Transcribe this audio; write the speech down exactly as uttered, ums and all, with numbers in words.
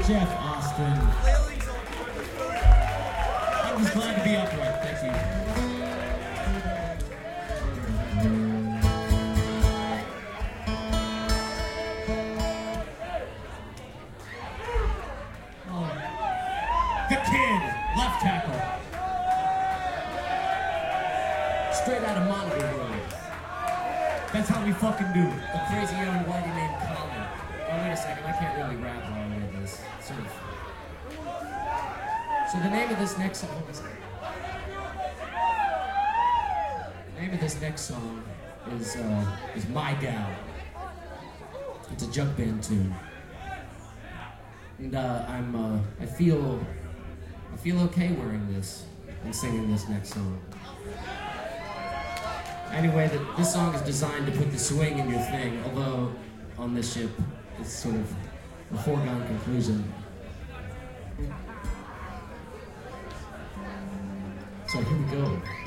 Jeff Austin. I'm just glad to be upright. Thank you. Oh. The Kid, left tackle. Straight out of Monitor Road. That's how we fucking do it. A crazy young whitey named Colin. Oh, wait a second, I can't really rap while I'm with this. Sort of. So the name of this next song is... The name of this next song is, uh, is My Gal. It's a jug band tune. And, uh, I'm, uh, I feel... I feel okay wearing this and singing this next song. Anyway, the, this song is designed to put the swing in your thing, although on this ship, it's sort of a foregone conclusion. So here we go.